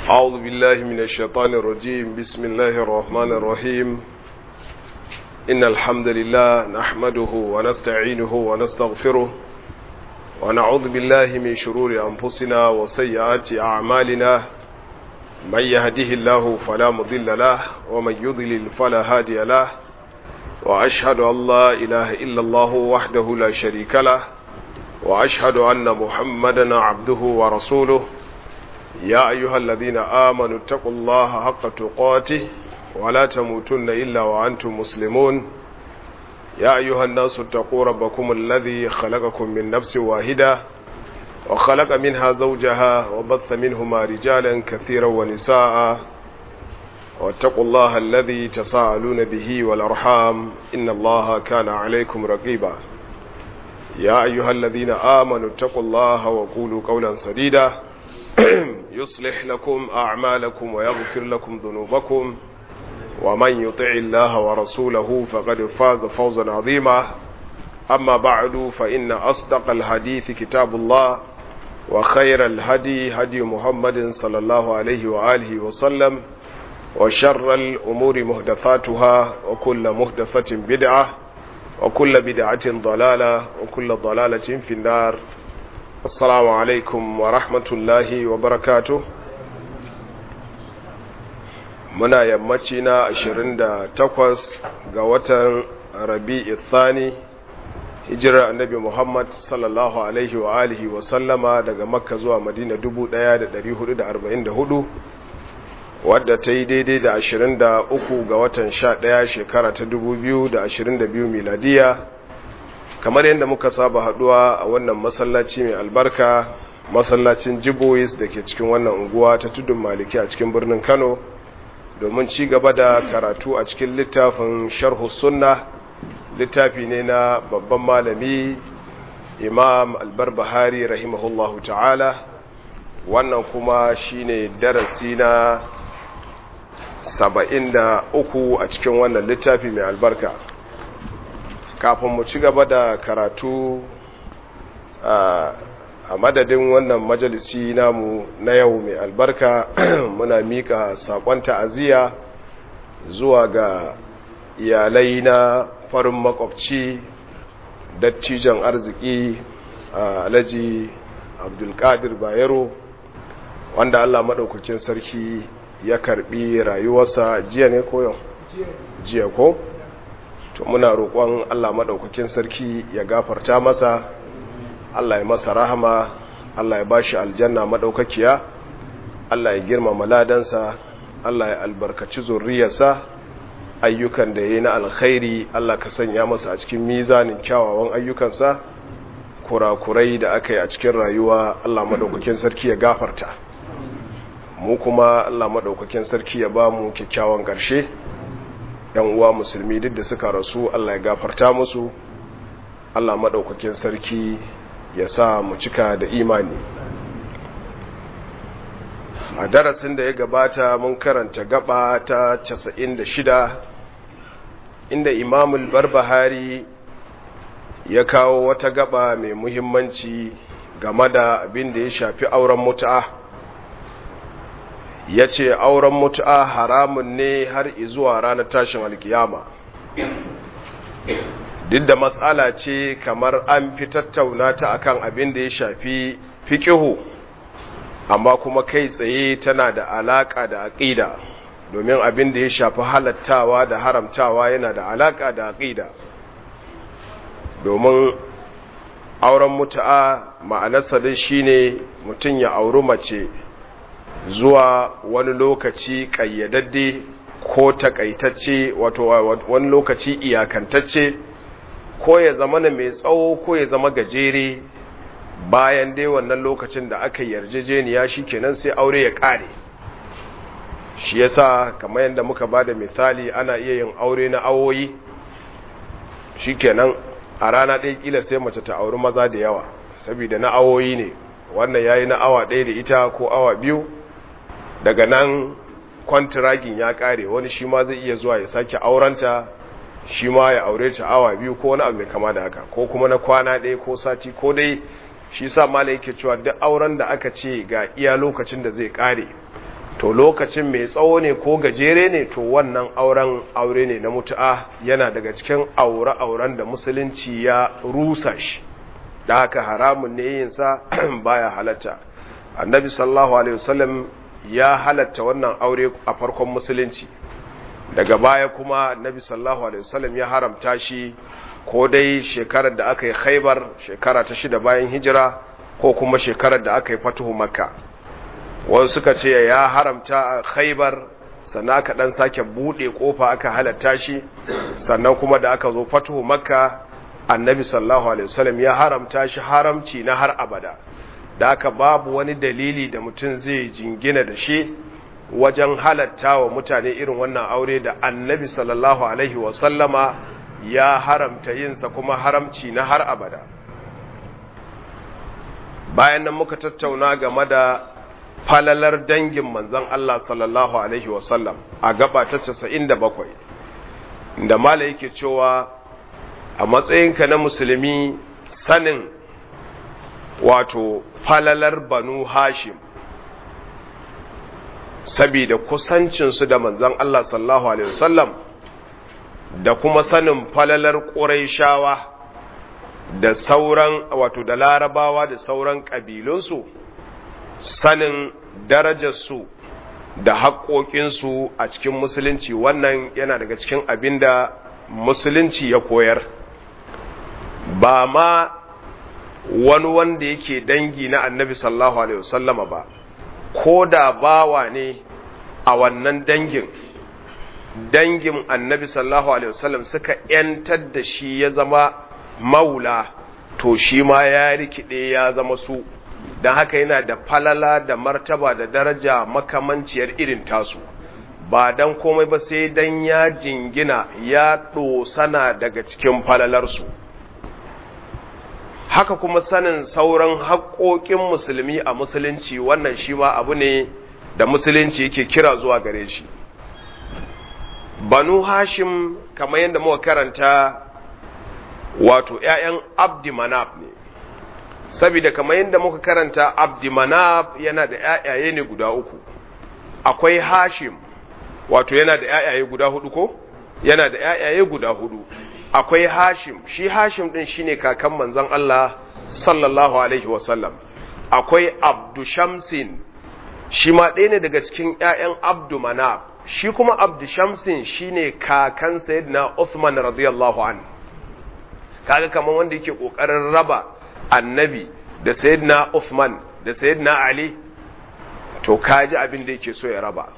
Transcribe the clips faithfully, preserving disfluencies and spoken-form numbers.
أعوذ بالله من الشيطان الرجيم. بسم الله الرحمن الرحيم. إن الحمد لله نحمده ونستعينه ونستغفره ونعوذ بالله من شرور أنفسنا وسيئات أعمالنا. من يهده الله فلا مضل له ومن يضلل فلا هادي له، وأشهد أن لا إله إلا الله وحده لا شريك له، وأشهد أن محمدا عبده ورسوله. يا أيها الذين آمنوا اتقوا الله حق تقاته ولا تموتن إلا وأنتم مسلمون. يا أيها الناس اتقوا ربكم الذي خلقكم من نفس واحدة وخلق منها زوجها وبث منهما رجالا كثيرا ونساء، واتقوا الله الذي تساءلون به والأرحام إن الله كان عليكم رقيبا. يا أيها الذين آمنوا اتقوا الله وقولوا قولا سديدا يصلح لكم أعمالكم ويغفر لكم ذنوبكم، ومن يطع الله ورسوله فقد فاز فوزا عظيما. أما بعد، فإن أصدق الحديث كتاب الله، وخير الهدي هدي محمد صلى الله عليه وآله وسلم، وشر الأمور محدثاتها، وكل محدثة بدعة، وكل بدعة ضلالة، وكل ضلالة في النار. Assalamu alaikum wa rahmatullahi wa barakatuh. Muna yammaci na ashirin da takwas ga watan Rabi'i Thani, hijirar Annabi Muhammad sallallahu alaihi wa alihi wa sallama daga Makka zuwa Madina dubu ɗaya da ɗari hudu da arba'in da hudu, wadda ta yi daidai da ashirin da uku ga watan sha ɗaya shekara ta dubu biyu da ashirin da biyu miladiya. Kamar yadda muka saba haduwa a wannan masallaci mai albarka, masallacin Jibois da ke cikin wannan unguwa ta Tudun Maliki a cikin birnin Kano, domin ci gaba da karatu a cikin littafin Sharhu Sunna. Littafi ne na babban malami Imam Al-Barbahari rahimahullahu ta'ala. Wannan kuma shine darasi na saba'in da uku a cikin wannan littafi mai albarka. Kafin mu ci gaba da karatu a madadin wannan majalisi namu na yau mai albarka, muna mika sakon ta'aziyya zuwa ga iyalai na farin makwabci, dattijan arziki Alhaji Abdulkadir Bayero, wanda Allah madaukakin sarki ya karbi rayuwarsa jiya ne ko yau? Jiya ko? To muna roƙon Allah maɗaukakin sarki ya gafarta masa, Allah ya masa rahama, Allah ya bashi aljanna maɗaukakiya, Allah ya girmama ladansa, Allah ya albarkaci zurriyarsa, ayyukan da yayi na alkhairi Allah ka sanya masa a cikin mizanin kyawawan ayyukansa, kurakurai da aka yi a cikin rayuwa Allah maɗaukakin sarki ya gafarta. Mu kuma Allah maɗaukakin sarki ya ba mu kyakkyawan ƙarshe. Yan uwa musulmi duk da suka rasu Allah ya gafarta musu, Allah madaukakin sarki ya sa mu cika da imani. A darasin da ya gabata mun karanta gaba ta casa'in da shida, inda Imam Al-Barbahari ya kawo wata gaba mai muhimmanci game da abin da ya shafi auren mutu'a. Ya ce auren mutu'a haramun ne har izuwa ranar tashin alkiyama. Duk da matsala ce kamar an fi tattauna ta akan abin da ya shafi fiqihu, amma kuma kai tsaye tana da alaka da aqida, domin abin da ya shafi halattawa da haramtawa yana da alaka da aqida. Domin auren mutu'a ma'anarsa dai shine mutum ya auri mace zuwa wani lokaci ƙayyadadde ko takaitacce, wato wani lokaci iyakantacce, ko ya zama na mai tsawo ko ya zama gajere. Bayan dai wannan lokacin da aka yarjejeniya shikenan sai aure ya ƙare. Shi yasa kamar yadda muka bada misali, ana iya yin aure na awoyi, shikenan a rana ɗaya kila sai mace ta auri maza da yawa saboda na awoyi ne. Wannan yayi na awa ɗaya da ita ko awa biyu, daga nan kwantiragin ya kare, wani shi ma zai iya zuwa ya sake aurenta, shi ma ya aure ta awa biyu ko wani abu mai kama da haka, ko kuma na kwana ɗaya ko sati, ko dai shi sa mala yake cewa duk auren da aka ce ga iya lokacin da zai kare to lokacin mai tsawo ne ko gajere ne to wannan auren aure ne na mutu'a, yana daga cikin aure-auren da musulunci ya rusa shi, da haka haramun ne yinsa baya halatta. Annabi sallallahu alaihi wasallam ya halatta wannan aure a farkon musulunci, daga baya kuma Annabi sallallahu alaihi wasallam ya haramta shi, ko dai shekarar da aka yi Khaibar shekara ta shida bayan hijira, ko kuma shekarar da aka yi fatuhu Makka. Wasu suka ce ya haramta a Khaibar, sannan aka dan sake bude kofa aka halatta shi, sannan kuma da aka zo fatuhu Makka Annabi sallallahu alaihi wasallam ya haramta shi haramci na har abada. Da aka babu wani dalili da mutum zai jingina da shi wajen halatta wa mutane irin wannan aure da Annabi sallallahu alaihi wasallama ya haramta yinsa kuma haramci na har abada. Bayan nan muka tattauna game da falalar dangin manzon Allah sallallahu alaihi wasallam a gaba ta casa'in da bakwai, da mala yake cewa a matsayinka na musulmi sanin wato falalar banu Hashim saboda kusancinsu da manzon Allah sallallahu alaihi wasallam, da kuma sanin falalar Qurayshawa da sauran wato da Larabawa da sauran kabilunsu, sanin darajarsu da haƙoƙinsu a cikin musulunci, wannan yana daga cikin abinda musulunci ya koyar. Ba ma wani wanda yake dangi na Annabi sallallahu alaihi wasallama ba, ko da bawa ne a wannan dangin dangin Annabi sallallahu alaihi wasallam suka yantar da shi ya zama maula, to shi ma ya rikide ya zama su, don haka yana da falala da martaba da daraja makamanciyar irin tasu, ba dan komai ba sai dan ya jingina ya dosana daga cikin falalarsu. Haka kuma sanin sauran haƙoƙin musulmi a musulunci, wannan shi ma abu ne da musulunci yake kira zuwa gare shi. Banu Hashim kamar yadda muka karanta wato ‘ya'yan Abdi Manaf ne, saboda kamar yadda muka karanta Abdi Manaf yana da ‘ya'yaye ne guda uku, akwai Hashim wato yana da ‘ya'yaye guda hudu ko? Yana da ‘ya'yaye guda hudu. Akwai Hashim, shi Hashim din shine kakan manzon Allah sallallahu alaihi wasallam. Akwai Abdu Shamsin, shi ma ɗaya ne daga cikin ‘ya'yan Abdu Manaf, shi kuma Abdu Shamsin shine kakan Sayyidina Uthman radiyallahu anhu. Kaga kamar wanda yake kokarin raba Annabi da Sayyidina Uthman da Sayyidina Ali, to kaji abin da yake so ya raba.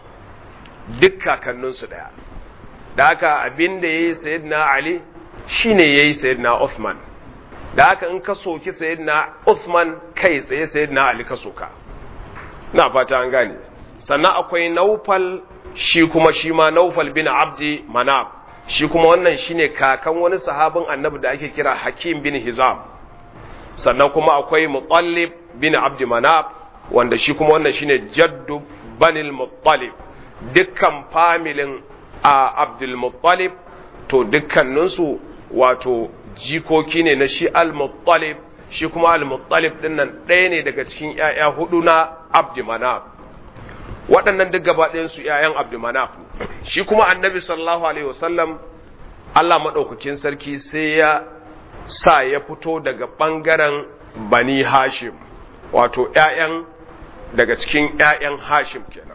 Duk kakanninsu ɗaya. Da haka abin da yayi Sayyidina Ali shine yayi Sayyidina Uthman. Da haka in ka soki Sayyidina Uthman kai tsaye Sayyidina Ali ka soka. Ina fata an gane. Sannan akwai Naufal, shi kuma shi ma Naufal bin Abdi Manaf, shi kuma wannan shine kakan wani sahabin Annabi da ake kira Hakim bin Hizam. Sannan kuma akwai Muttalib bin Abdi Manaf, wanda shi kuma wannan shine Jaddu Banil Muttalib. Dukkan familin a Abdul Muttalib to dukkaninsu wato jikoki ne na shi Al-Muttalib, shi kuma Al-Muttalib din nan ɗaya ne daga cikin ƴaƴa hudu na Abdi Manaf. Waɗannan duk gaba ɗayan su ƴaƴan Abdi Manaf. Shi kuma Annabi sallallahu alaihi wasallam Allah madaukakin sarki sai ya sa ya fito daga ɓangaren Bani Hashim, wato ƴaƴan daga cikin ƴaƴan Hashim kenan.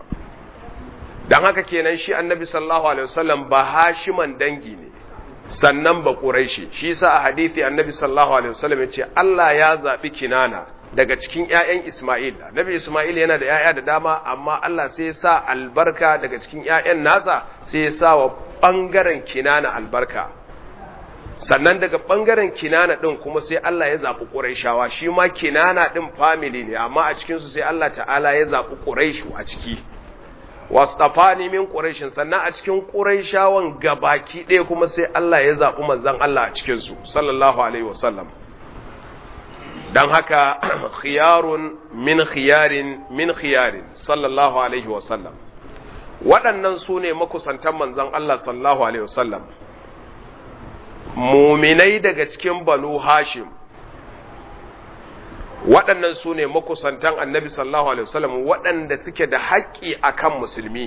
Dan haka kenan shi Annabi sallallahu alaihi wasallam ba Hashiman dangi ne, sannan ba Quraishi. Shi yasa a hadisi Annabi sallallahu alaihi wasallam ya ce Allah ya zabi Kinana daga cikin ƴaƴan Isma'il. Annabi Isma'il yana da ƴaƴa da dama, amma Allah sai ya sa albarka daga cikin ƴaƴan nasa, sai ya sa wa bangaren Kinana albarka. Sannan daga bangaren Kinana din kuma sai Allah ya zabi Quraishawa. Shi ma Kinana din family ne, amma a cikin su sai Allah ta'ala ya zabi Quraishu a ciki. Wastafani min Quraishin, sannan a cikin Quraishawan gabaki ɗaya kuma sai Allah ya zabi manzon Allah a cikin su sallallahu alaihi wasallam. Dan haka khiyarun min khiyarin min khiyarin sallallahu alaihi wasallam. Waɗannan su ne makusantan manzon Allah sallallahu alaihi wasallam. Muminai daga cikin Banu Hashim waɗannan su ne makusantan annabi sallallahu alaihi wasallam waɗanda suke da haƙƙi akan musulmi.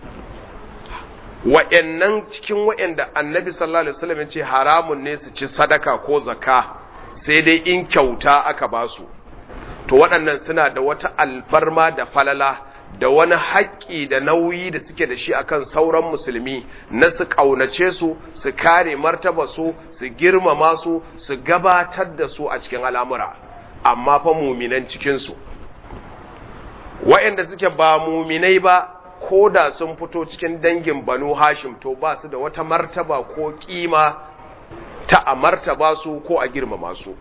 Wa'annan cikin wa'anda annabi sallallahu alaihi wasallam ya ce haramun ne su ci sadaka ko zakka sai dai in kyauta aka ba su, to waɗannan suna da wata alfarma da falala da wani haƙƙi da nauyi da suke da shi akan sauran musulmi na su ƙaunace su, su kare martaba su, su girmama su, su gabatar da su a cikin al'amura, amma fa muminan cikinsu wa'anda suke ba muminai ba ko da sun fito cikin dangin banu hashim to ba su da wata martaba ko kima ta a martaba su ko a girmama su.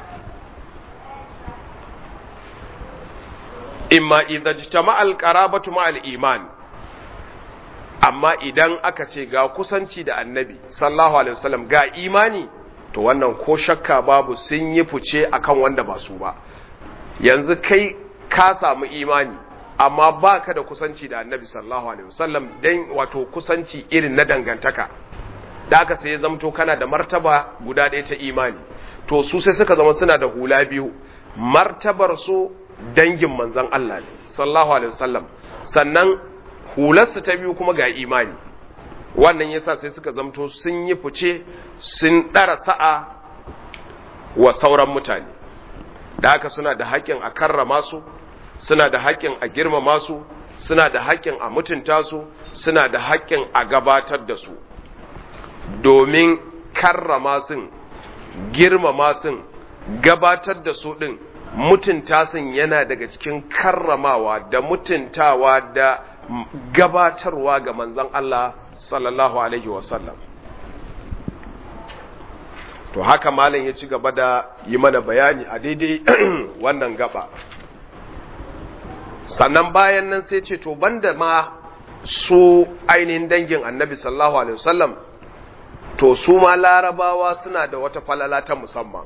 Imma idza jtama'a al-qarabatu ma al-iman, amma idan aka ce ga kusanci da annabi sallallahu alaihi wasallam ga imani, to wannan ko shakka babu sun yi fice akan wanda ba su ba. Yanzu kai ka samu imani amma baka da kusanci da annabi sallallahu alaihi wasallam, dan wato kusanci irin na dangantaka, da aka sai zamto kana da martaba guda ɗaya ta imani, to su sai suka zama suna da hula biyu, martabar su dangin manzon Allah ne sallallahu alaihi wasallam, sannan hularsu ta biyu kuma ga imani. Wannan yasa sai suka zamto sun yi fice, sun ɗara sa'a wa sauran mutane, da haka suna da haƙƙin a karrama su, suna da haƙƙin a girmama su, suna da haƙƙin a mutunta su, suna da haƙƙin a gabatar da su, domin karrama sun, girmama sun, gabatar da su ɗin, mutunta sun yana daga cikin karramawa da mutuntawa da gabatarwa ga manzon Allah sallallahu alaihi wasallam. To haka malam ya ci gaba da yi mana bayani a daidai wannan gaba. Sannan bayan nan sai ce to banda ma su ainihin dangin annabi sallallahu alaihi wasallam, to su ma larabawa suna da wata falala ta musamman.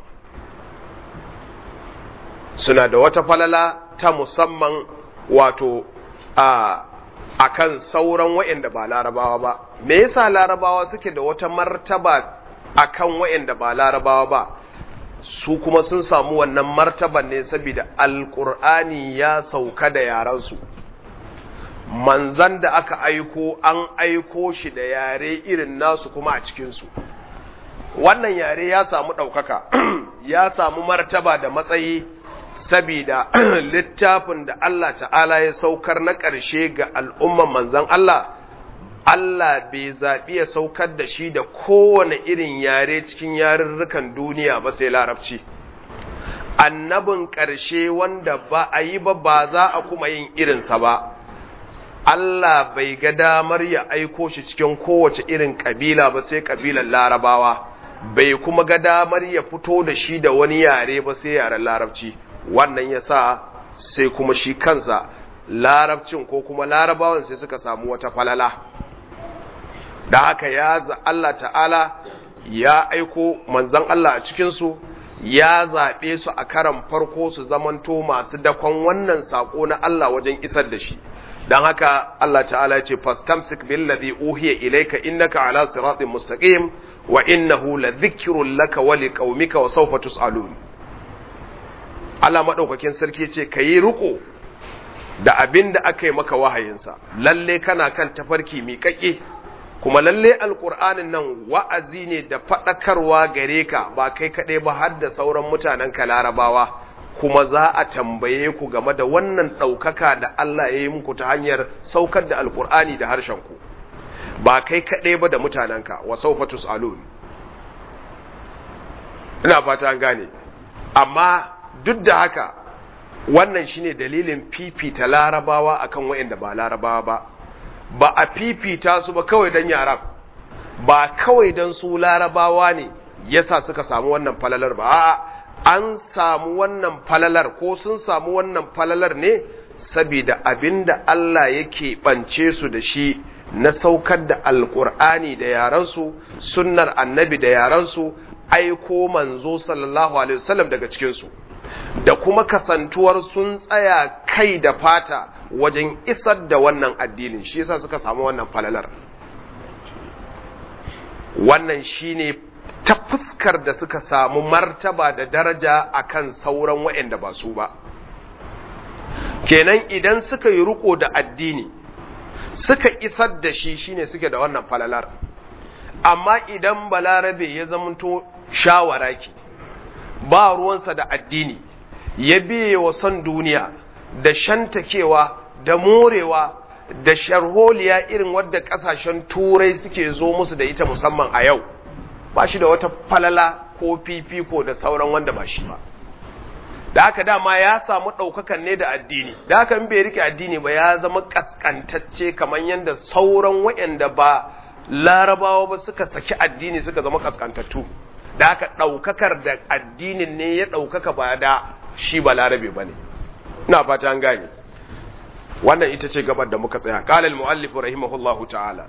Suna da wata falala ta musamman wato a akan sauran waɗanda ba larabawa ba. Me yasa larabawa suke da wata martaba akan waɗanda ba larabawa ba? Su kuma sun samu wannan martaban ne saboda alkur'ani ya sauka da yaransu. Manzan da aka aiko an aiko shi da yare irin nasu kuma a cikinsu. Wannan yare ya samu ɗaukaka, ya samu martaba da matsayi sabida littafin da Allah ta'ala ya saukar na ƙarshe ga al'umman manzan Allah, Allah bai zaɓi ya saukar da shi da kowane irin yare cikin yarurrukan duniya ba sai larabci. Annabin ƙarshe wanda ba a yi ba ba za a kuma yin irinsa ba, Allah bai ga damar ya aiko shi cikin kowace irin ƙabila ba sai ƙabilar larabawa, bai kuma ga damar ya fito da shi da wani yare ba sai yaren larabci. Wannan ya sa sai kuma shi kansa larabcin ko kuma larabawan sai suka samu wata falala. Da haka ya za Allah ta'ala ya aiko manzan Allah a cikinsu, ya zaɓe su a karan farko su zamanto masu dakon wannan saƙo na Allah wajen isar da shi. Don haka Allah ta'ala ya ce, fastamsik billadhi uhiya ilayka innaka ala siratin mustaqim wa innahu la dhikrun laka wa liqaumika wa sawfa tus'alun. Allah madaukakin sarki ce kayi riko da abin da aka yi maka wahayinsa, lalle kana kan tafarki miƙaƙe, kuma lalle alƙur'anin nan wa'azi ne da faɗakarwa gare ka, ba kai kaɗai ba har da sauran mutanen ka larabawa, kuma za a tambaye ku game da wannan ɗaukaka da Allah ya yi muku ta hanyar saukar da alƙur'ani da harshenku, ba kai kaɗai ba da mutanenka, wa sawfa tus'alun. Ina fata an gane, amma duk da haka wannan shine dalilin fifita larabawa akan wayanda ba larabawa ba. Ba a fifita su ba kawai dan yaran, ba kawai dan su larabawa ne yasa suka samu wannan falalar ba, a'a an samu wannan falalar ko sun samu wannan falalar ne saboda abinda Allah yake bance su da shi na saukar da alkur'ani da yaransu, sunnar annabi da yaransu, aiko manzo sallallahu alaihi wasallam daga cikin su, da kuma kasantuwar sun tsaya kai da fata wajen isar da wannan addinin, shi yasa suka samu wannan falalar. Wannan shine ta fuskar da suka samu martaba da daraja akan sauran waɗanda ba su ba. Kenan idan suka yi riko da addini suka isar da shi shine suke da wannan falalar. Amma idan balarabe ya zamanto shawaraki ba ruwansa da addini, ya biye wa son duniya da shantakewa da morewa da sharholiya irin wadda kasashen turai suke zo musu da ita musamman a yau, ba shi da wata falala ko fifiko da sauran wanda ba shi ba. Da haka dama ya samu ɗaukakan ne da addini, da haka in bai rike addini ba ya zama kaskantacce kamar yadda sauran waɗanda ba larabawa ba suka saki addini suka zama kaskantattu. Da haka ɗaukakar da addinin ne ya ɗaukaka ba da shi ba larabe ba ne. Ina fata an gane. Wannan ita ce gabar da muka tsaya. Qala al-mu'allif rahimahullahu ta'ala.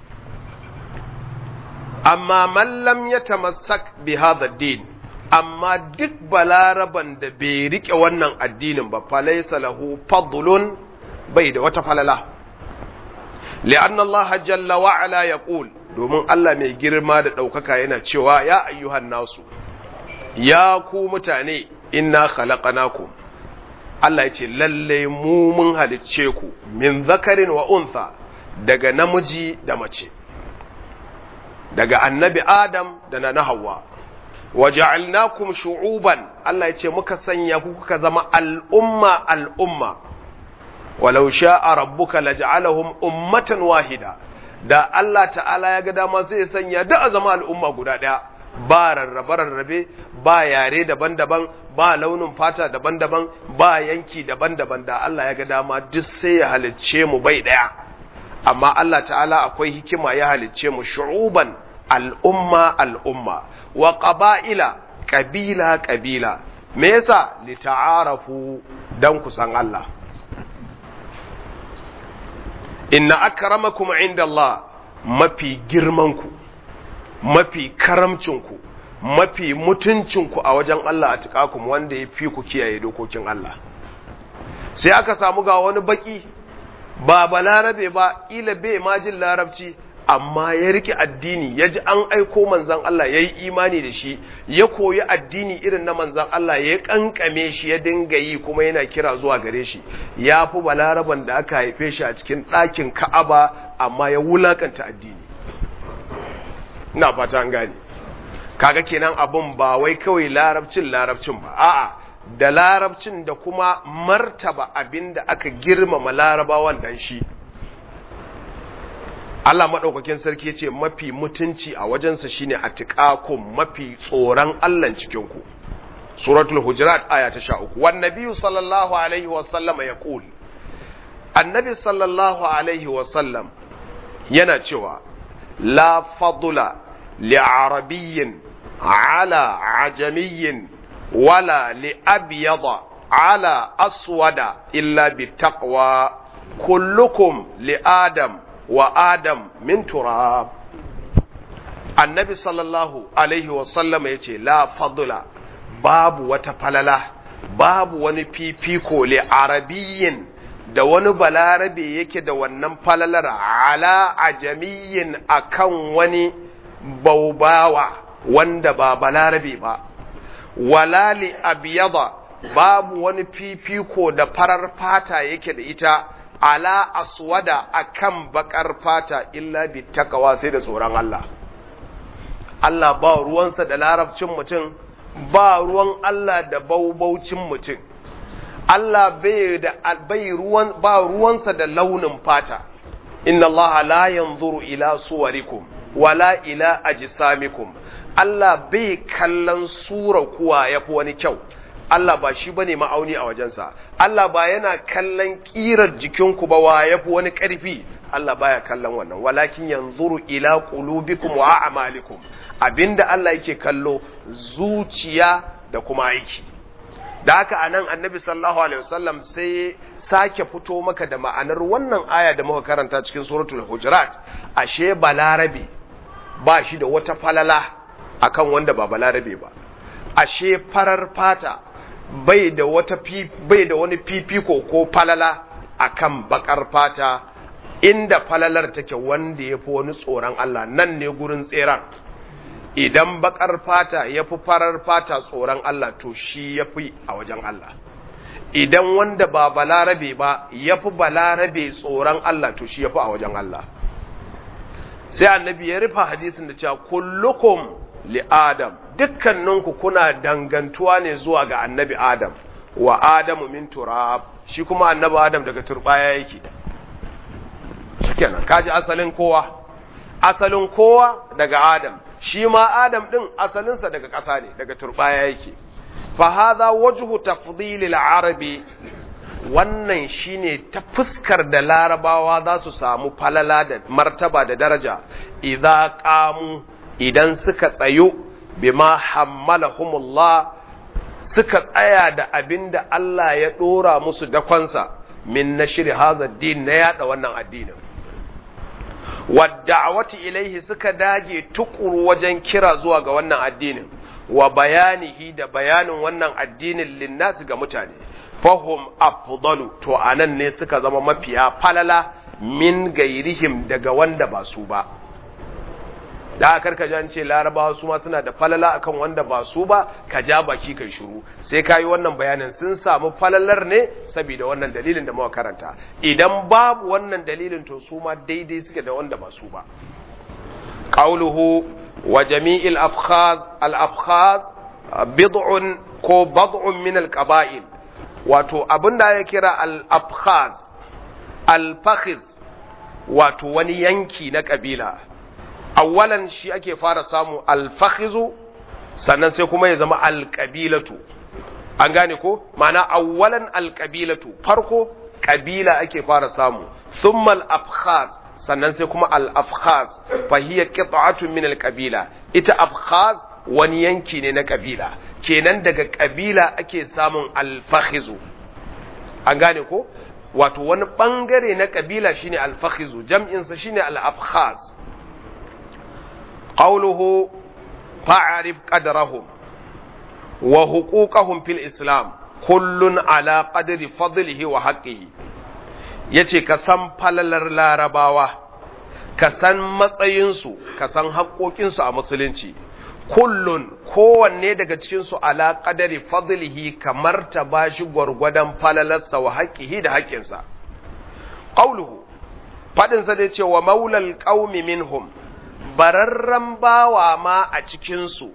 Amma man lam yatamassak bi hadha ad-din, amma duk balaraban da bai rike wannan addinin ba, falaysa lahu fadlun, bai da wata falala. Li'anna Allah jalla wa ala yaqul, domin Allah mai girma da ɗaukaka yana cewa ya ayyuhan nasu, ya ku mutane, inna khalaqnakum, Allah ya ce lalle mu mun halicce ku min zakarin wa untha, daga namiji da mace, daga annabi Adam da na Hawwa, wa ja'alnakum shu'uban, Allah ya ce muka sanya ku kuka zama al'umma al'umma, walau sha'a rabbuka laj'alahum ummatan wahida, da Allah ta'ala ya ga dama sai ya sanya da a zama al'umma guda ɗaya, ba rarrabe rarrabe, ba yare daban-daban, ba launin fata daban-daban, ba yanki daban-daban, da Allah ya ga dama duk sai ya halicce mu bai ɗaya. Amma Allah ta'ala akwai hikima ya halicce mu shu'uban, al'umma al'umma, wa ƙaba'ila, ƙabila ƙabila. Me yasa? Li ta'arafu, dan kusan Allah. Inna akramakum inda Allah, mafi girmanku, mafi karamcinku, mafi mutuncinku a wajen Allah a tuƙakum, wanda ya fi ku kiyaye dokokin Allah. Sai aka samu ga wani baki, ba balarabe ba, ila bai ma jin larabci, amma ya rike addini, ya ji an aiko manzan Allah, ya yi imani da shi, ya koyi addini irin na manzan Allah, ya kankame shi, ya dinga yi kuma yana kira zuwa gare shi. Ya fi balaraban da aka haife shi a cikin ɗakin Ka'aba, amma ya wulakanta addini. Ina fata an gane. Kaga kenan abun ba wai kawai larabcin larabcin ba, a'a, da larabcin da kuma martaba abin da aka girmama larabawan dan shi. Allah maɗaukakin sarki ya ce mafi mutunci a wajensa shine atiqakum, mafi tsoron Allah cikinku. Suratul Hujurat aya ta sha uku. Wan nabiyyu sallallahu alaihi wa sallam yaqul, annabi sallallahu alaihi wa sallam yana cewa la fadla li arabiyyin ala ajamiyyin wala li abyada ala aswada illa bi taqwa, kullukum li adam wa adam min turab. Annabi sallallahu alaihi wasallam ya ce la fadula, babu wata falala, babu wani fifiko li arabiyyin da wani balarabe yake da wannan falalar ala ajamiyyin akan wani baubawa wanda ba balarabe ba, wala li abyada, babu wani fifiko da farar fata yake da ita ala aswada akan bakar fata illa bi takawa, sai da tsoron Allah. Allah ba ruwansa da larabcin mutum, ba ruwan Allah da baubaucin mutum. Allah bai da bai ruwan ba ruwansa da launin fata. Inna Allah la yanzuru ila suwarikum wala ila ajsamikum. Allah bai kallon sura kuwa yafi wani kyau. Allah ba shi bane ma'auni a wajensa. Allah ba yana kallon kirar jikinku ba wa yafi wani ƙarfi. Allah baya kallon wannan. Walakin yanzuru ila qulubikum wa a'malikum. Abinda Allah yake kallo zuciya da kuma aiki. Da haka anan Annabi sallallahu alaihi wasallam sai sake fito maka da ma'anar wannan aya da muka karanta cikin suratul Hujurat. Ashe balarabe ba shi da wata falala akan wanda ba balarabe ba. Ashe farar fata bai da wata bai da wani fifiko ko falala akan bakar fata, inda falalar take wanda yafi wani tsoron Allah. Nan ne gurin tseran. idan bakar fata ya fi farar fata tsoron Allah to shi ya fi a wajen Allah idan wanda ba balarabe ba ya fi balarabe tsoron Allah to shi ya fi a wajen Allah sai annabi ya rufa hadisin da cewa kullukum li adam dukkaninku kuna dangantuwa ne zuwa ga annabi adam wa adamu min turab shi kuma annabi adam daga turbaya yake shikenan kaji asalin kowa asalin kowa daga adam shi ma adam din asalinsa daga ƙasa ne daga turbaya yake fa hadha wajhu tafdhil al-arabi wannan shine ta fuskar da larabawa za su samu falala da martaba da daraja idza qamu idan suka tsayo bima hammalahumullah suka tsaya da abinda Allah ya dora musu dakonsa min nashri hadha ad-din na yada wannan addinin wadda'awati ilaihi suka dage tukuru wajen kira zuwa ga wannan addinin wa bayanihi da bayanin wannan addinin linnas ga mutane fahum afdalu to anan ne suka zama mafiya falala min gairihim daga wanda ba su ba da karka ji an ce larabawa su ma suna da falala akan wanda ba su ba ka ja baki kai shiru sai kayi wannan bayanin sun samu falalar ne saboda wannan dalilin da muka karanta idan babu wannan dalilin to su ma daidai suke da wanda ba su ba qauluhu wa jami'il afkhaz al afkhaz bid'un ko bad'un min al qaba'il wato abinda ya kira al afkhaz al fakhiz wato wani yanki na kabila awwalan shi ake fara samu al-fakhizu sannan sai kuma ya zama al-qabilatu an gane ko ma'ana awwalan al-qabilatu farko kabila ake fara samu thumma al-afkhaz sannan sai kuma al-afkhaz fa hiya qit'atun min al-qabila ita afkhaz wani yanki ne na kabila kenan daga kabila ake samun al-fakhizu an gane ko wato wani bangare na kabila shine al-fakhizu jam'in sa shine al-afkhaz قوله فاعرف قدرهم وحقوقهم في الإسلام كل على قدر فضله وحقه yace ka san falalar larabawa ka san matsayinsu ka san haƙoƙinsu a musulunci kullun kowanne daga cikinsu ala qadari fadlihi kamar ta bashi gwargwadon falalarsa wa haƙihi da haƙƙinsa qauluhu fadin sa da yace wa maulal qaumi minhum bararren bawa ma a cikinsu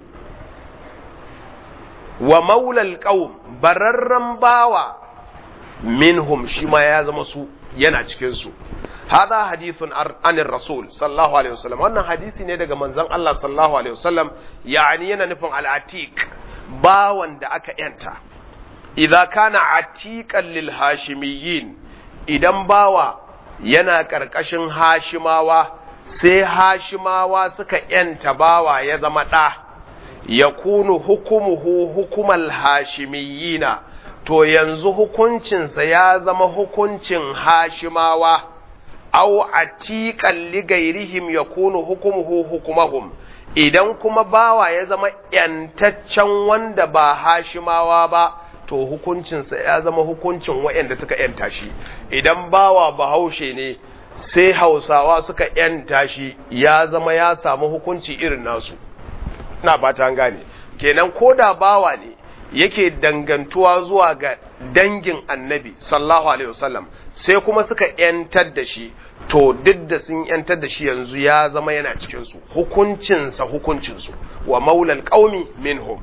wa maulal qaum bararren bawa minhum shi ma ya zama su yana cikinsu hada hadithun anir rasul sallallahu alaihi wasallam wannan hadisi ne daga manzon Allah sallallahu alaihi wasallam yani yana nufin al-atiq bawan da aka yanta idza kana atiqan lil hashimiyyin idan bawa yana karkashin hashimawa sai hashimawa suka yanta bawa ya zama ɗa ya kunu hukumuhu hukumal hashimiyina to yanzu hukuncinsa ya zama hukuncin hashimawa au atiqan li gairihim ya kunu hukumuhu hukumahum idan kuma bawa ya zama yantaccen wanda ba hashimawa ba to hukuncinsa ya zama hukuncin waɗanda suka yanta shi idan bawa bahaushe ne sai hausawa suka yanta shi ya zama ya samu hukunci irin nasu na ba ta gane kenan koda bawa ne yake dangantuwa zuwa ga dangin annabi sallallahu alaihi wasallam sai kuma suka yantar da shi to duk da sun yantar da shi yanzu ya zama yana cikin su hukuncinsa hukuncinsu wa maulal qaumi minhum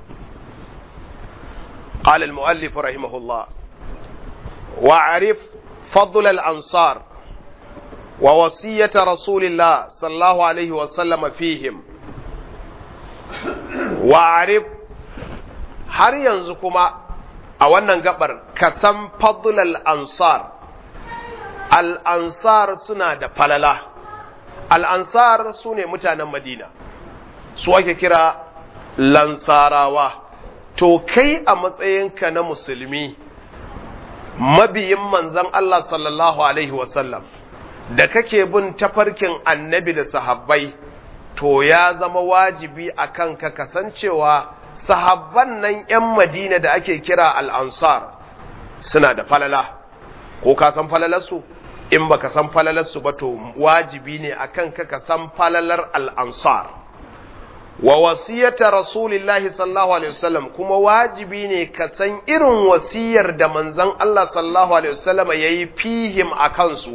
qala al muallif rahimahullah wa arif fadl al ansar ووصية رسول الله صلى الله عليه وسلم فيهم وعرف har yanzu kuma a wannan gabar ka san fadlal ansar al ansar suna da falala al ansar sune mutanen Madina su ake kira lansarawa to kai a matsayinka na musulmi mabiyin manzon Allah sallallahu alaihi wasallam da kake bin tafarkin annabi da sahabbai to ya zama wajibi a kanka kasancewa sahabban nan ‘yan Madina da ake kira al'ansar suna da falala ko ka san falalarsu in baka san falalarsu ba to wajibi ne a kanka ka san falalar al'ansar wa wasiyata rasulillahi sallallahu alaihi wasallam kuma wajibi ne ka san irin wasiyar da manzon Allah sallallahu alaihi wasallam yayi fihim akan su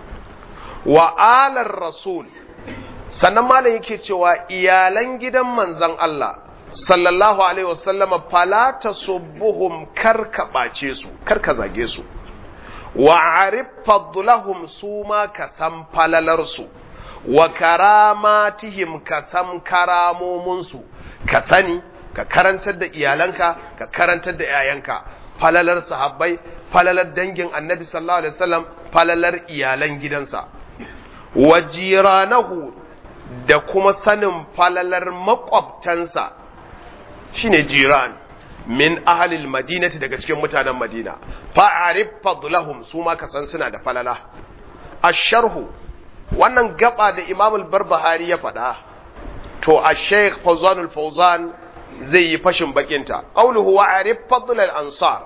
wa alar rasul sannan malam yake cewa iyalan gidan manzon Allah sallallahu alaihi wasallam fala tasubbuhum karka bace su karka zage su wa arif fadlahum suma ka san falalar su wa karamatihim ka san karamomin su ka sani ka karantar da iyalanka ka karantar da yayanka falalar sahabbai falalar dangin annabi sallallahu alaihi wasallam falalar iyalan gidansa wa jiranahu da kuma sanin falalar makwabtansa shine jiran min ahlil madinati daga cikin mutanen Madina fa'arif fadlahum su ma kasan suna da falala asharhu wannan gaba da Imam al-Barbahari ya faɗa to ash-Sheikh Fawzan al-Fawzan zai yi fashin bakinta qawluhu wa'arif fadl al-ansar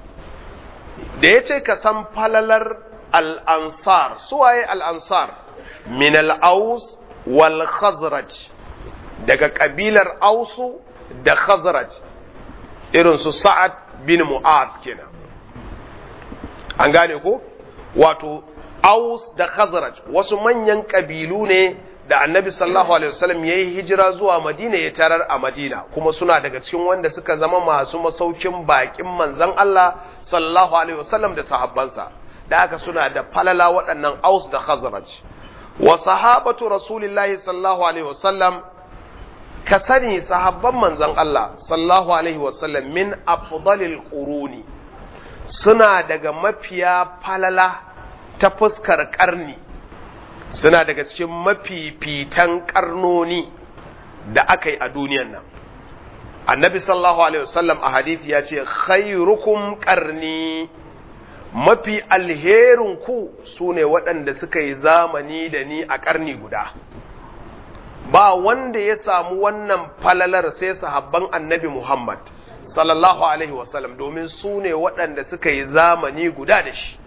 da yace ka san falalar al-ansar suwaye al-ansar min al-Aws wal Khazraj daga kabilar Ausu da Khazraj irin su Sa'ad bin Mu'adh kenan an gane ko wato Aus da Khazraj wasu manyan kabilu ne da Annabi sallallahu alaihi wasallam yayi hijira zuwa Madina ya tarar a Madina kuma suna daga cikin wanda suka zama masu masaukin bakin manzon Allah sallallahu alaihi wasallam da sahabbansa da haka suna da falala waɗannan Aus da Khazraj wa sahabatu rasulillahi sallallahu alaihi wasallam ka sani sahabban manzon Allah sallallahu alaihi wasallam min afdalil quruni suna daga mafiya falala ta fuskar karni suna daga cikin mafifitan karnoni da aka yi a duniyan nan annabi sallallahu alaihi wasallam a hadisi ya ce khairukum qarni mafi alherin ku sune waɗanda suka yi zamani da ni a karni guda ba wanda ya samu wannan falalar sai sahabban annabi Muhammad sallallahu alaihi wasallam domin su ne waɗanda suka yi zamani guda da shi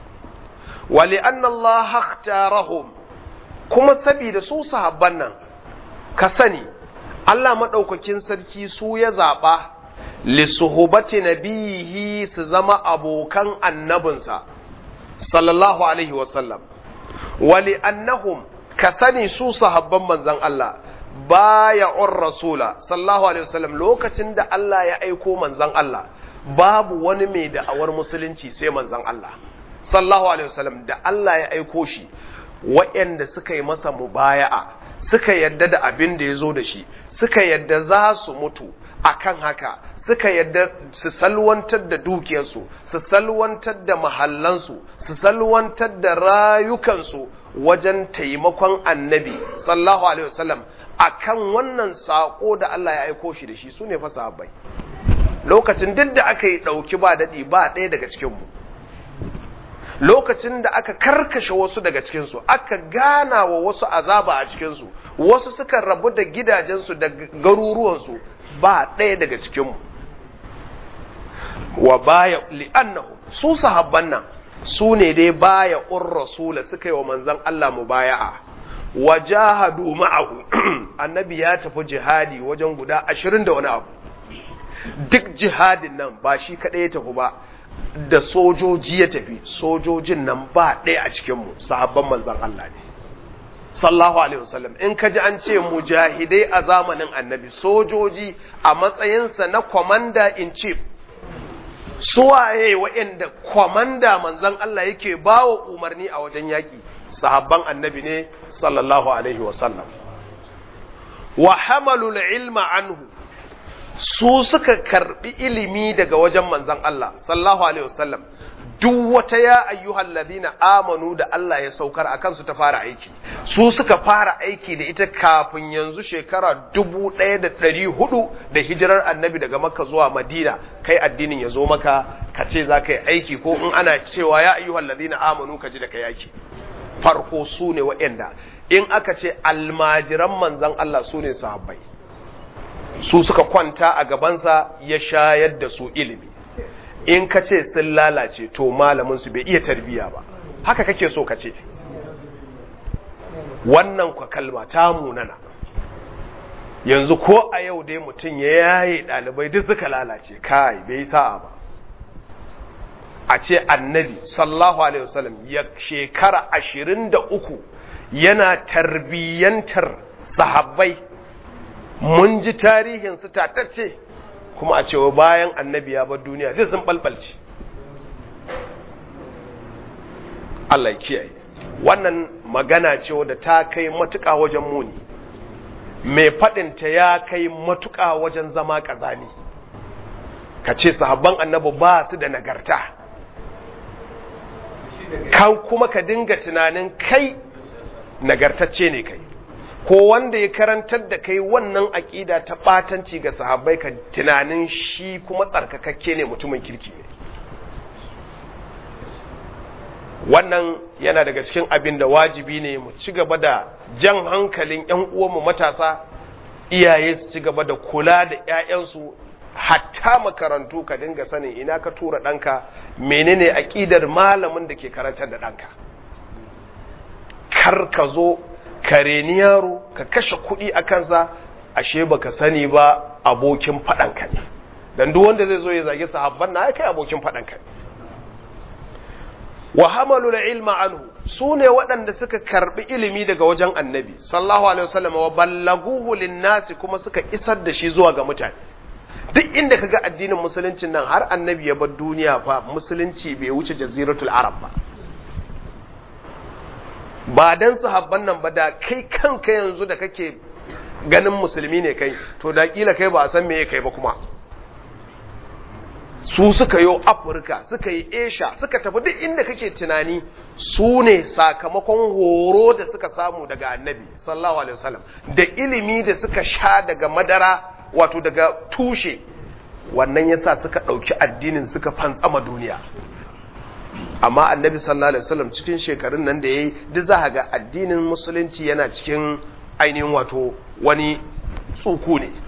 wali Allah ikhtarahum kuma saboda su sahabban nan ka sani Allah madaukakin sarki su ya zaba li suhbati nabihi su zama abokan annabinsa sallallahu alaihi wasallam wali annahum ka sani su sahabban manzan Allah baya'ur rasula sallallahu alaihi wasallam lokacin da Allah ya aiko manzan Allah babu wani mai da'awar musulunci sai manzan Allah sallallahu alaihi wasallam da Allah ya aiko shi waɗanda suka yi masa mubaya'a suka yadda da abin da ya zo da shi suka yadda za su mutu akan haka suka yadda su salwantar da dukiyarsu su salwantar da mahallansu su salwantar da rayukansu wajen taimakon annabi sallallahu alaihi wasallam akan wannan sako da Allah ya aiko shi da shi sune fa sahabbai lokacin duk da aka yi dauki ba dadi ba ɗaya daga cikin mu lokacin da aka karkashe wasu daga cikin su aka gana wa wasu azaba a cikin su wasu suka rabu da gidajensu da garuruwan su ba ɗaya daga cikin mu wa baya li'annahu su sahabban nan su ne dai baya ur rasula suka yi wa manzon Allah mubaya'a wajahadu ma'ahu annabi ya tafi jihadi wajen guda ashirin da wani abu duk jihadin nan ba shi kadai ya tafi ba da sojoji ya tafi sojojin nan ba ɗaya a cikin mu sahabban manzon Allah ne sallallahu alaihi wasallam in ka ji an ce mujahidai a zamanin annabi sojoji a matsayinsa na commander in chief suwaye waɗanda kwamanda manzon Allah yake bawa umarni a wajen yaƙi sahabban annabi ne sallallahu alaihi wasallam wa hamalul ilma anhu su suka karbi ilimi daga wajen manzon Allah sallallahu alaihi wasallam duk wata ya ayyuhal ladina amanu da Allah ya saukar akan su ta fara aiki su suka fara aiki da ita kafin yanzu shekara dubu ɗaya da ɗari hudu da hijirar annabi daga makka zuwa madina kai addinin ya zo maka ka ce za ka yi aiki ko in ana cewa ya ayyuhal ladina amanu ka ji da kai aiki farko su ne wa'anda in aka ce almajiran manzon Allah su ne sahabbai su suka kwanta a gabansa ya shayar da su ilimi in ka ce sun lalace to malaminsu bai iya tarbiya ba haka kake so ka ce wannan kwa kalma ta munana yanzu ko a yau dai mutum ya yaye ɗalibai duk suka lalace kai bai sa'a ba a ce annabi sallallahu alaihi wasallam ya shekara ashirin da uku yana tarbiyyantar sahabbai mun ji tarihin su tatacce kuma a cewa bayan annabi ya bar duniya duk sun balbalce Allah ya kiyaye wannan magana ce wadda ta kai matuƙa wajen muni mai faɗinta ya kai matuƙa wajen zama ƙazami ka ce sahabban annabi ba su da nagarta kan kuma ka dinga tunanin kai nagartacce ne kai ko wanda ya karantar da kai wannan aƙida ta ɓatanci ga sahabbai ka tunanin shi kuma tsarkakakke ne mutumin kirki ne wannan yana daga cikin abin da wajibi ne mu ci gaba da jan hankalin ƴan uwanmu matasa iyaye su ci gaba da kula da ƴaƴansu hatta makarantu ka dinga sanin ina ka tura ɗanka menene aƙidar malamin da ke karantar da ɗanka kar ka zo ka reni yaro ka kashe kuɗi a kansa ashe baka sani ba abokin faɗanka ne dan duk wanda zai zo ya zage sahabban na kai abokin faɗanka ne wa hamalul ilma anhu sune waɗanda suka karbi ilimi daga wajen annabi sallallahu alaihi wasallam wa ballaguhu linnasi kuma suka isar da shi zuwa ga mutane duk inda kaga addinin musuluncin nan har annabi ya bar duniya fa musulunci bai wuce jaziratul arab ba ba dan sahabban nan ba da kai kanka yanzu da kake ganin musulmi ne kai to da kila kai ba a san meye kai ba kuma su suka yi Afirka suka yi Asia suka tafi duk inda kake tunani su ne sakamakon horo da suka samu daga annabi sallallahu alaihi wasallam da ilimi da suka sha daga madara wato daga tushe wannan yasa suka dauki addinin suka fantsama duniya amma annabi sallallahu alaihi wasallam cikin shekarun nan da yayi duk za ga addinin musulunci yana cikin ainihin wato wani tsuku ne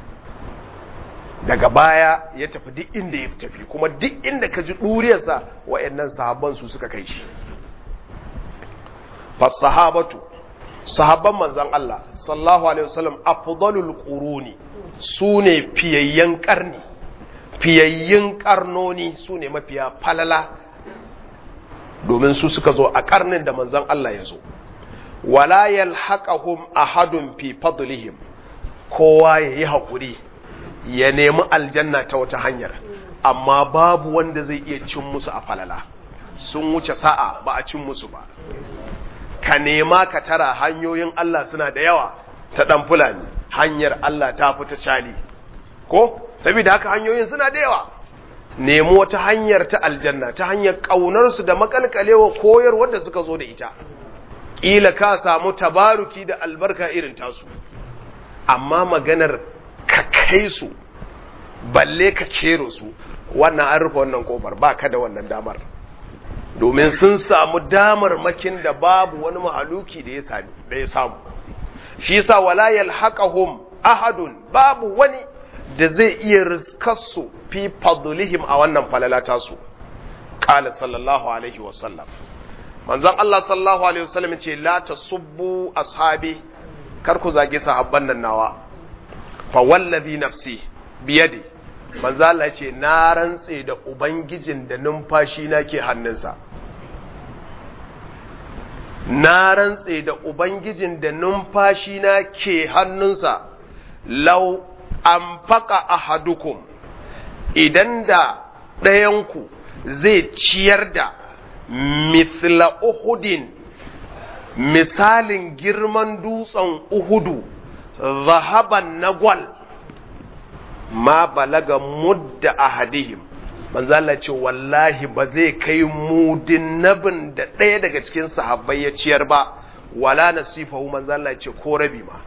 daga baya ya tafi duk inda ya tafi kuma duk inda ka ji ɗuriyarsa wa'annan sahabban su suka kai shi fasahabatu sahabban manzan Allah sallallahu alaihi wasallam afdalul quruni sune fiyayyen karni fiyayyen karnoni sune mafiya falala domin su suka zo a karnin da manzan Allah ya zo wala yalhaqahum ahadun fi fadlihim kowa yayi hakuri ya nemi aljanna ta wata hanyar amma babu wanda zai iya cin musu a falala sun wuce sa'a ba a cin musu ba ka nema ka tara hanyoyin Allah suna da yawa ta dan fulani hanyar Allah ta fita cali ko saboda haka hanyoyin suna da yawa nemi wata hanyar ta aljanna ta hanyar kaunar su da makalkalewa koyarwar da suka zo da ita kila ka samu tabaruki da albarka irin tasu amma maganar ka kai su balle ka cero su wannan an rufe wannan kofar ba ka da wannan damar domin sun samu damar makin da babu wani mahaluki da ya sami da ya samu shi yasa wala yalhaqahum ahadun babu wani da zai iya riskarsu fi fadlihim a wannan falalata su qala sallallahu alaihi wasallam manzon Allah sallallahu alaihi wasallam ce la tasubbu ashabi kar ku zage sahabban nan nawa fa wallazi nafsi biyadi manzo Allah ce na rantse da ubangijin da numfashi na ke hannunsa na rantse da ubangijin da numfashi na ke hannunsa law anfaqa ahadukum idan da ɗayanku zai ciyar da mithla uhudin misalin girman dutsen uhudu zahaban na gwal ma balaga mudda ahadihim manzo Allah ce wallahi ba zai kai mudin nabin da ɗaya daga cikin sahabbai ya ciyar ba wala nasifahu manzo Allah ce ko rabi ma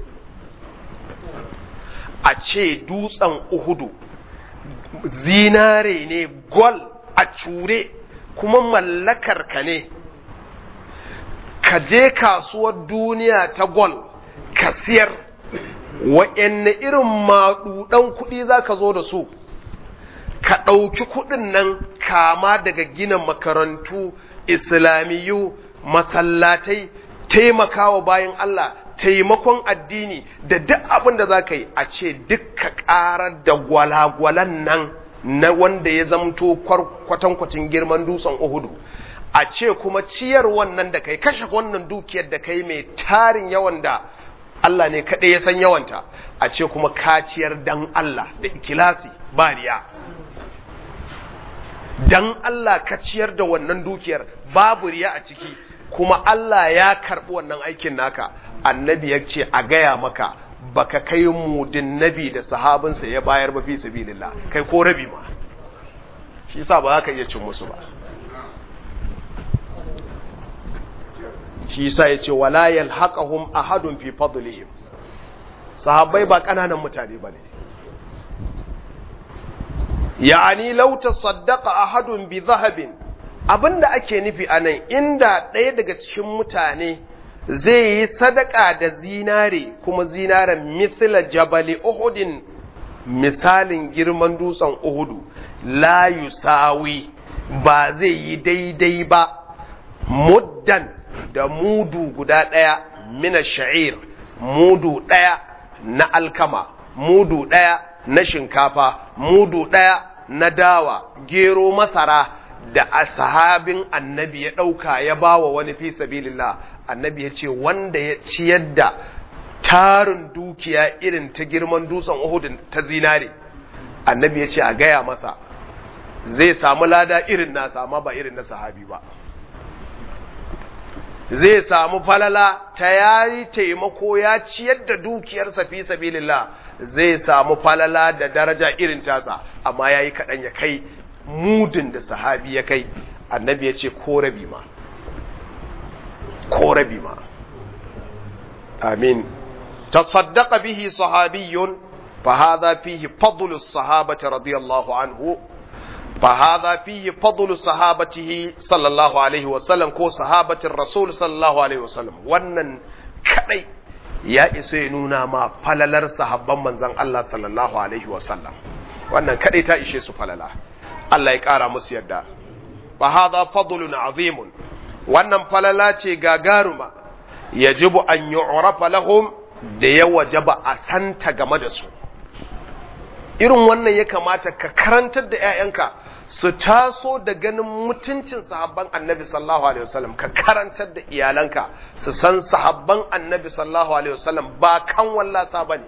a ce dutsen uhudu zinare ne gwal a cure kuma mallakar ka ne ka je kasuwar duniya ta gwal ka siyar wa'yanne irin maɗuɗan kuɗi za ka zo da su ka ɗauki kuɗin nan kama daga gina makarantu islamiyu masallatai taimakawa bayan Allah taimakon addini da duk abin da za ka yi a ce dukka ƙarar da gwalagwalan nan na wanda ya zamto kwatankwacin girman dutsen Uhudu, a ce kuma ciyar wannan da kai kashe wannan dukiyar da kai mai tarin yawan da Allah ne kaɗai ya san yawanta, a ce kuma ka ciyar dan Allah da ikilasi ba riya. Dan Allah ka ciyar da wannan dukiyar babu riya a ciki, kuma Allah ya karɓi wannan aikin naka. Annabi ya ce a gaya maka baka kai mudin nabi da sahabinsa ya bayar ba fi sabilillah, kai ko rabi ma, shi yasa ba za ka iya cin musu ba. Shi yasa ya ce wala yalhaqahum ahadun fi fadlihim, sahabbai ba kananan mutane bane. ya'ani law tasaddaqa ahadun bi dhahabin, abinda ake nufi anan inda ɗaya daga cikin mutane zai yi sadaka da zinare, kuma zinaren mithla jabali uhudin, misalin girman dutsen Uhudu, la yusawi, ba zai yi daidai ba, muddan da mudu guda ɗaya mina sha'ir, mudu ɗaya na alkama, mudu ɗaya na shinkafa, mudu ɗaya na dawa, gero, masara, da sahabin annabi ya ɗauka ya bawa wani fi sabilillah. Annabi ya ce wanda ya ciyar da tarin dukiya irin ta girman dutsen Uhud ta zinare, annabi ya ce a gaya masa zai samu lada irin nasa amma ba irin na sahabi ba. Zai samu falala ta yayi taimako ya ciyar da dukiyarsa fi sabilillah, zai samu falala da daraja irin tasa, amma yayi kaɗan ya kai mudin da sahabi ya kai. Annabi ya ce ko rabi ma, ko rabi ma. Amin. Tasaddaqa bihi sahabiyyun fa hadha fihi fadlu as-sahabati radiyallahu anhu, fa hadha fihi fadlu sahabatihi sallallahu alaihi wa sallam, ko sahabatin rasul sallallahu alaihi wa sallam. Wannan kadai ya isa ya nuna ma falalar sahabban manzon Allah sallallahu alaihi wa sallam. Wannan kadai ta ishe su falala. Allah ya kara musu yadda. Fa hadha fadlun azimun, wannan falala ce gagaruma, yajibu an yu'rafa lahum, da ya wajaba a santa game da su. Irin wannan ya kamata ka karantar da ƴaƴanka su taso da ganin mutuncin sahabban annabi sallallahu alaihi wasallam, ka karantar da iyalanka su san sahabban annabi sallallahu alaihi wasallam ba kan wallasa bane.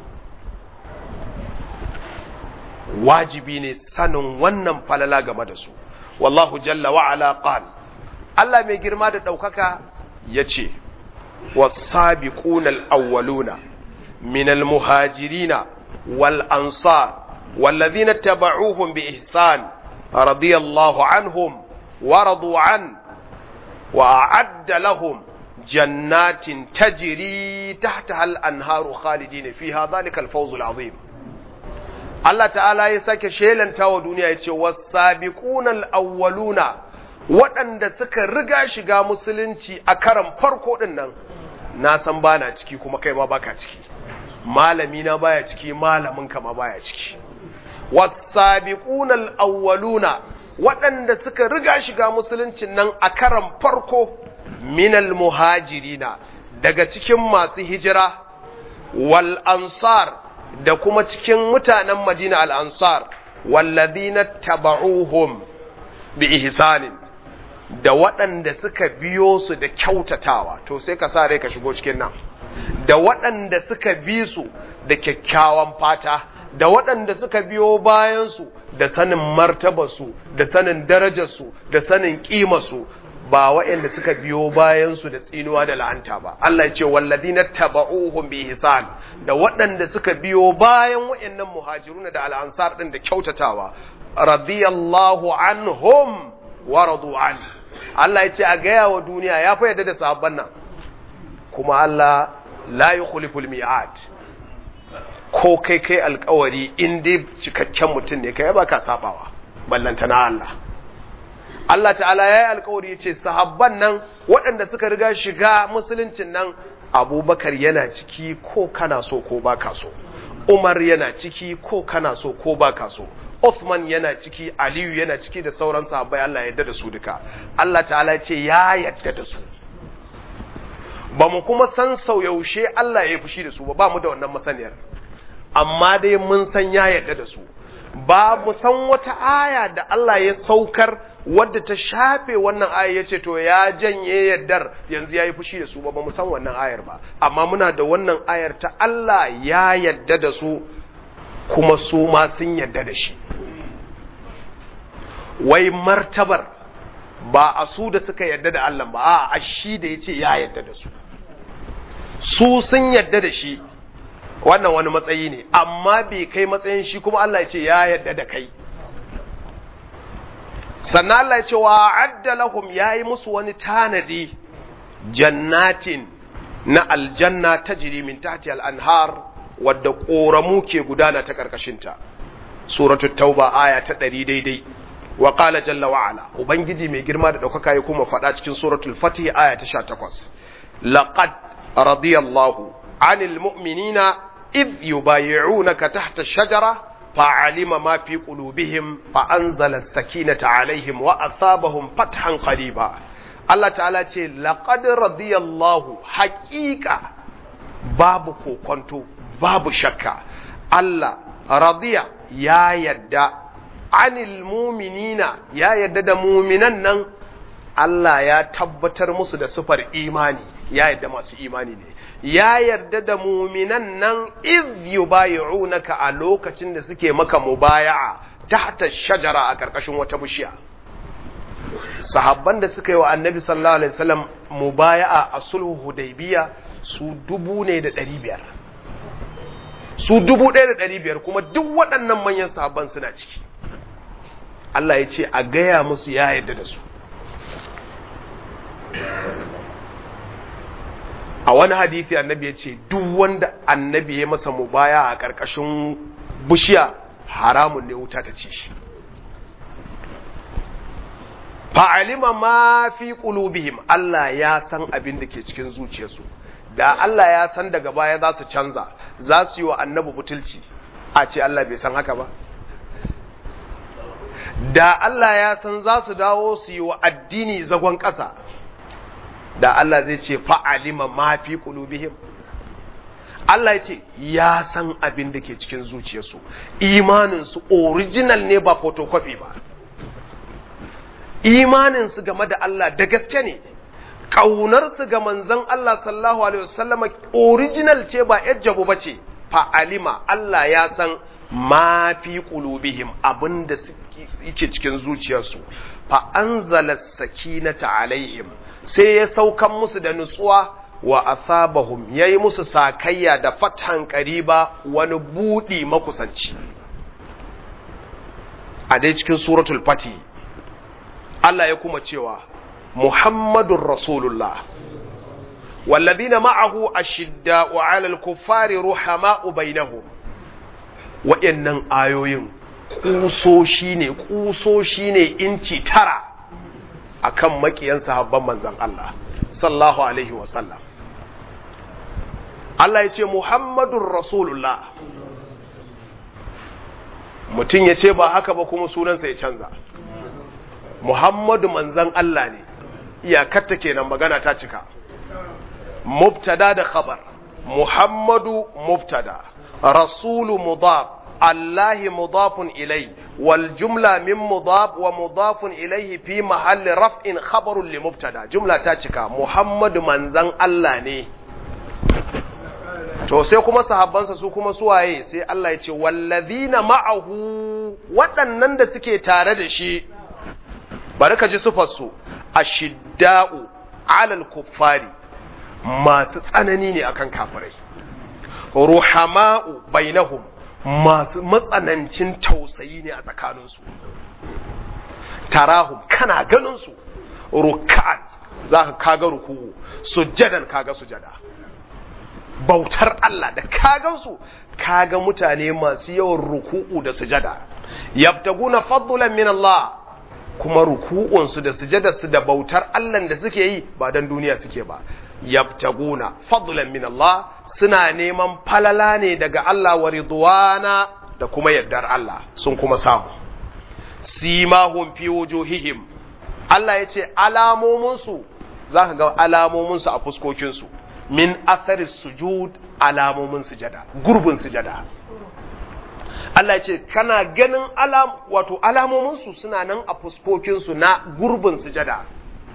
Wajibi ne sanin wannan falala game da su. Wallahu jalla wa ala qal, Allah mai girma da ɗaukaka ya ce, was-sabiquna al-awwaluna min al-muhajirina wal ansar wallazina tabauhum bi ihsan radiyallahu anhum wa radu an wa a'adda lahum jannatin tajri tahtaha al-anharu khalidina fiha dhalika al-fawz al-azim. Allah ta'ala ya sake shelanta wa duniya ya ce was-sabiquna al-awwaluna, waɗanda suka riga shiga musulunci a karan farko ɗin nan, na san bana ciki kuma kai ma baka ciki, malami na baya ciki, malamin ka ma baya ciki. Was-sabiquna al-awwaluna, waɗanda suka riga shiga musuluncin nan a karan farko, minal muhajirina, daga cikin masu hijira, wal ansar, da kuma cikin mutanen Madina al-ansar, walladhina tabauhum bi ihsanin, da waɗanda suka biyo su da kyautatawa. To sai ka sa rai ka shigo cikin nan. Da waɗanda suka bi su da kyakkyawan fata, da waɗanda suka biyo bayan su da sanin martabarsu, da sanin darajarsu, da sanin ƙimarsu, ba waɗanda suka biyo bayan su da tsinuwa da la'anta ba. Allah ya ce walladhina tabauhum bi ihsan, da waɗanda suka biyo bayan waɗannan muhajiruna da al-ansar din da kyautatawa, radiyallahu anhum wa radu an. Allah ya ce a gaya wa duniya ya fa yadda da sahabban nan, kuma Allah la yukhliful mi'ad. Ko kai kai alƙawari in dai cikakken mutum ne kai ba ka sabawa, ballanta na Allah. Allah ta'ala ya yi alƙawari ya ce sahabban nan waɗanda suka riga shiga musuluncin nan, Abubakar yana ciki ko kana so ko ba ka so, Umar yana ciki ko kana so ko ba ka so, Uthman yana ciki, Aliyu yana ciki, da sauran sahabbai Allah ya yarda da su duka. Allah ta'ala ce ya yarda da su. ba mu kuma san sau yaushe Allah ya fushi da su ba ba mu da wannan masaniyar, amma dai mun san ya yarda da su. Ba mu san wata aya da Allah ya saukar wadda ta shafe wannan aya ya ce to ya janye yardar yanzu ya yi fushi da su ba, ba mu san wannan ayar ba, amma muna da wannan ayar ta Allah ya yarda da su kuma su ma sun yarda da shi. Wai martabar ba a su da suka yarda da Allah ba, a shi da ya ce ya yarda da su, su sun yarda da shi, wannan wani matsayi ne, amma bai kai matsayin shi kuma Allah ya ce ya yarda da kai. Sannan Allah ya ce wa adda lahum, yayi musu wani tanadi, jannatin na aljanna tajri min tahti al-anhar, wadda ƙoramu ke gudana ta ƙarƙashinta. Suratul Tauba aya ta ɗari daidai. Wa qala jalla wa ala, ubangiji mai girma da ɗaukaka ya kuma faɗa cikin suratul Fatih aya ta sha takwas. Laqad radiyallahu anil mu'minina idh yubayyi'unaka tahta ash-shajara fa'alima ma fi qulubihim fa anzala as-sakinata 'alayhim wa athabahum fathan qariba. Allah ta'ala ce laqad radiyallahu, haqiqa babu kokonto babu shakka, Allah radiya ya yadda anil mu'minina, ya yadda da mu'minan nan, Allah ya tabbatar musu da sifar imani, ya yadda masu imani ne, ya yarda da muminan nan iz yubayi'unaka a lokacin da suke maka mubaya'a tahta shajara a karkashin wata bishiya. Sahabban da suka yi wa Annabi sallallahu alaihi wasallam mubaya'a a sulhu Hudaybiya su dubu ne da ɗari biyar, su dubu ɗaya da ɗari biyar, kuma duk waɗannan manyan sahabban suna ciki. Allah ya ce a gaya musu ya yarda da su. A wani hadisi annabi ya ce duk wanda annabi ya masa mubaya a ƙarƙashin bishiya haramun ne wuta ta ci shi. Fa'alima ma fi qulubihim, Allah ya san abin da ke cikin zuciyarsu. Da Allah ya san daga baya za su canza, za su yi wa annabi butulci, a ce Allah bai san haka ba. Da Allah ya san za su dawo su yi wa addini zagon ƙasa, da Allah zai ce fa'alima ma fi qulubihim. Allah ya ce ya san abin da ke cikin zuciyarsu, imaninsu original ne ba photocopy ba, imaninsu game da Allah da gaske ne, ƙaunarsu ga manzon Allah sallallahu alaihi wasallama original ce ba yar jabu ba ce. Fa'alima, Allah ya san ma fi qulubihim, abin da yake cikin zuciyarsu. Fa anzala sakinata alaihim, sai ya saukan musu da nutsuwa, wa asabahum, yayi musu sakayya da fathan qariba, wani budi makusanci. A dai cikin suratul Fatih Allah ya kuma cewa Muhammadur Rasulullah walladhina ma'ahu ashidda'u 'alal kuffari ruhama'u bainahum. Wa'annan ayoyin kusoshi ne kusoshi ne inci tara akan makiyan sahabban manzon Allah sallallahu alaihi wasallam. Allah ya ce Muhammadur Rasulullah, mutum ya ce ba haka ba kuma sunansa ya canza. Muhammadu manzon Allah ne, iyakarta kenan, magana ta cika. Mubtada da khabar, Muhammadu mubtada, Rasulu mudaf, Allahi mudafun ilai, wal jumla min mudaf wa mudafun ilaihi fi mahalli raf'in khabarun li mubtada. Jumla ta cika, Muhammadu manzon Allah ne. To sai kuma sahabbansa su kuma suwaye, sai Allah ya ce wallazina ma'ahu, waɗannan da suke tare da shi, bari ka ji sufarsu, ashidda'u 'alal kuffari, masu tsanani ne akan kafirai, ruhama'u bainahum, masu matsanancin tausayi ne a tsakaninsu, tarahum, kana ganin su ruk'an, zaka kaga ruku'u, sujjadan kaga sujada, bautar Allah da kagansu, kaga mutane masu yawan ruku'u da sujada, yabtaguna fadlan min Allah, kuma ruku'unsu da sujadarsu da bautar Allah da suke yi ba dan duniya suke ba, yabtaguna fadlan min Allah, suna neman falala ne daga Allah, wa ridwana, da kuma yardar Allah sun kuma samu. Simahum fi wujuhihim, Allah yace alamomin su zaka ga alamomin su a fuskokin su min athari sujud, alamomin sujada, gurbin sujada. Allah ya ce kana ganin alam wato alamomin su suna nan a fuskokin su na gurbin sujada.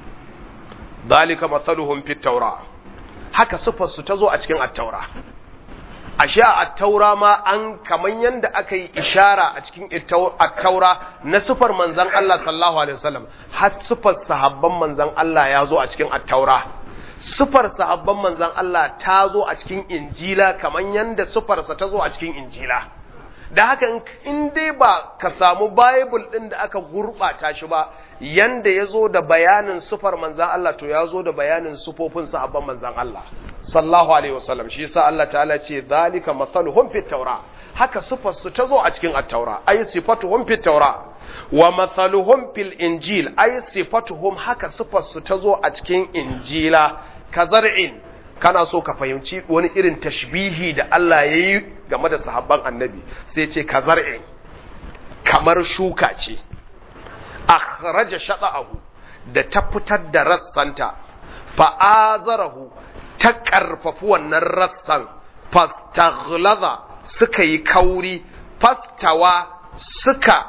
Dalika mathaluhum fit tawra, haka sifar su tazo a cikin at-taura. Ashe a at-taura ma an kaman yanda aka yi ishara a cikin at-taura na sifar manzon Allah sallallahu alaihi wasallam, har sifar sahabban manzon Allah ya zo a cikin at-taura. Sifar sahabban manzon Allah ta zo a cikin injila kaman yanda sifar sa ta zo a cikin injila. Da haka in dai ba ka samu bible din da aka gurbata shi ba, yanda ya zo da bayanin sufar manzan Allah to ya zo da bayanin sufofin sahabban manzan Allah sallallahu alaihi wasallam. Shi yasa Allah ta'ala ce zalika mathaluhum fit tawra, haka sufar su ta zo a cikin at-taura, ay sifatuhum fit tawra. Wa mathaluhum fil injil, ay sifatuhum haka sufar su ta zo a cikin injila. Kazar'in, kana so ka fahimci wani irin tashbihi da Allah ya yi game da sahabban annabi, sai ce kazar'in, kamar shuka ce akhraja shata'ahu, da ta fitar da rassanta, fa'azarahu, ta karfafi wannan rassan, fastaghlaza, suka yi kauri, fastawa, suka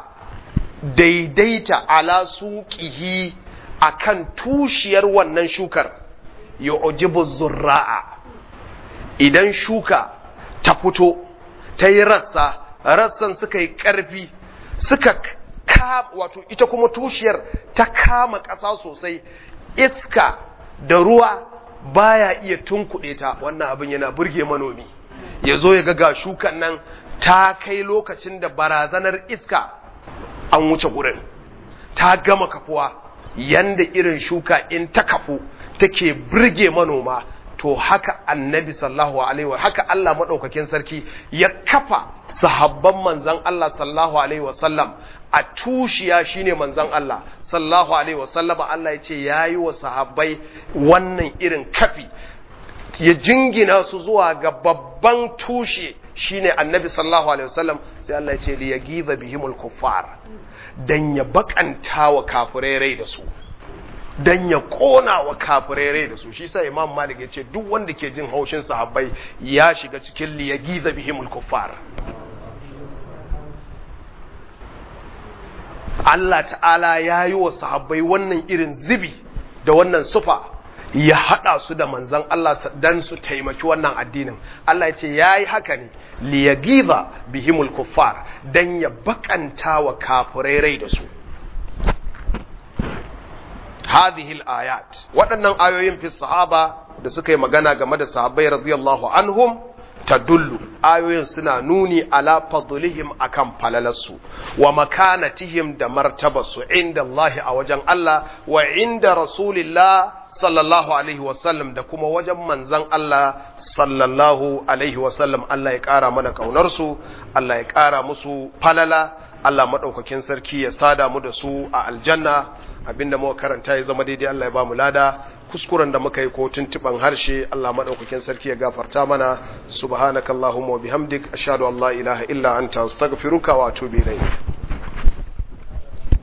daidaita ala suqihi, akan tushiyar wannan shukar. Yu'jibu zurra'a, idan shuka ta fito ta yi rassa, rassan suka yi ƙarfi, suka ka wato ita kuma tushiyar ta kama ƙasa sosai, iska da ruwa baya iya tunkuɗe ta. Wannan abin yana burge manomi, ya zo ya ga shukan nan ta kai lokacin da barazanar iska an wuce gurin, ta gama kafuwa. Yanda irin shuka in ta kafu take burge manoma, to haka annabi sallallahu alaihi wa haka Allah madaukakin sarki ya kafa sahabban manzon Allah sallallahu alaihi wa sallam a tushiya shine manzon Allah sallallahu alaihi wa sallam. Allah ya ce yayi wa sahabbai wannan irin kafi, ya jingina su zuwa ga babban tushe shine annabi sallallahu alaihi wa sallam. Sai Allah ya ce li yagiza bihimul kuffar, dan ya bakanta wa kafirai rai da su, dan ya kona wa kafirai rai da su. Shi sa Imam Malik ya ce duk wanda ke jin haushin sahabbai ya shiga cikin li yagiza bihimul kuffar. Allah ta'ala ya yi wa sahabbai wannan irin zibi da wannan sufa, ya hada su da manzon Allah dan su taimaki wannan addinin. Allah ya ce yayi haka ne li yagiza bihimul kuffar, dan ya bakanta wa kafirai rai da su. Hadhihi al-ayat, waɗannan ayoyin fi sahaba da suka yi magana game da sahabbai radiyallahu anhum, tadullu, ayoyin suna nuni ala fadlihim akan falalarsu, wa makanatihim da martabarsu inda Allah a wajen Allah, wa inda Rasulillah sallallahu alaihi wasallam, da kuma wajen manzan Allah sallallahu alaihi wasallam. Allah ya ƙara mana ƙaunarsu, Allah ya ƙara musu falala, Allah maɗaukakin sarki ya sada mu da su a aljanna. Abinda muka karanta ya zama daidai, Allah ya ba mu lada. Kuskuren da muka yi ko tuntuban harshe, Allah madaukakin sarki ya gafarta mana. Subhanakallahumma wa bihamdik, ashhadu an la ilaha illa anta, astaghfiruka wa atubu ilayk.